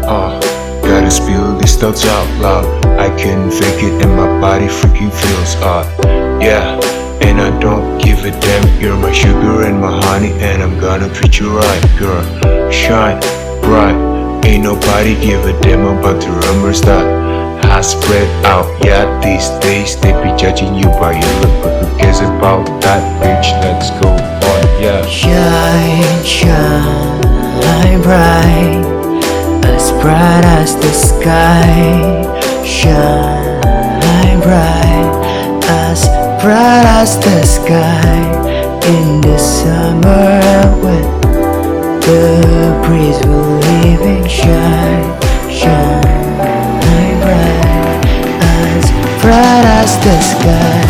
Gotta spill these thoughts out loud. I can't fake it and my body freaking feels odd. Yeah, and I don't give a damn. You're my sugar and my honey, and I'm gonna treat you right, girl. Shine bright, ain't nobody give a damn about the rumors that has spread out. Yeah, these days they be judging you by your look, but who cares about that, bitch? Let's go on, yeah. Shine, shine bright, as bright as the sky. Shine bright, as bright as the sky. In the summer when the breeze will leave it. Shine, shine bright, as bright as the sky.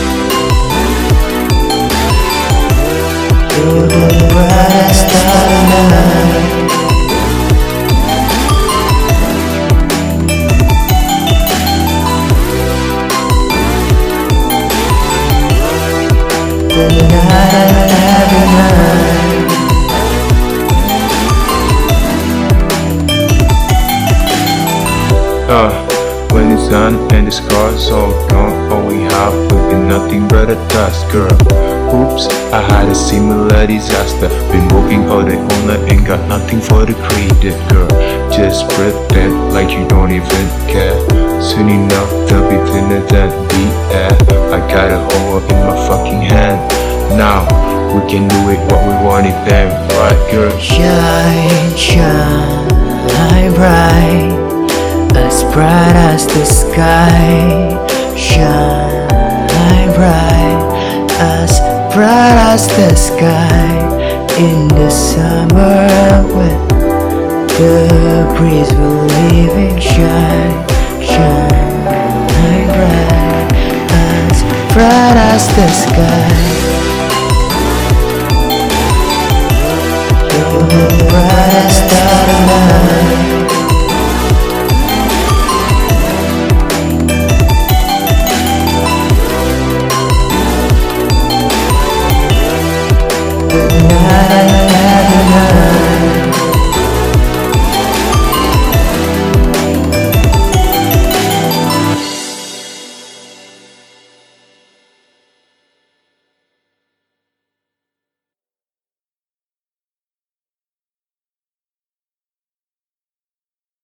You're the brightest star tonight. Every night. When the sun and the scars all gone, all we have will be nothing but a dust, girl. Oops, I had a similar disaster. Been working all day all night and got nothing for the credit, girl. Just pretend like you don't even care. Soon enough they'll be thinner than the air. I got a hole in my fucking hand. Now we can do it what we wanted then, right, girl? Shine, shine bright, as bright as the sky. Shine bright, as bright as the sky. In the summer when the breeze will leave it. Shine, shine bright, as bright as the sky. You're the brightest star tonight.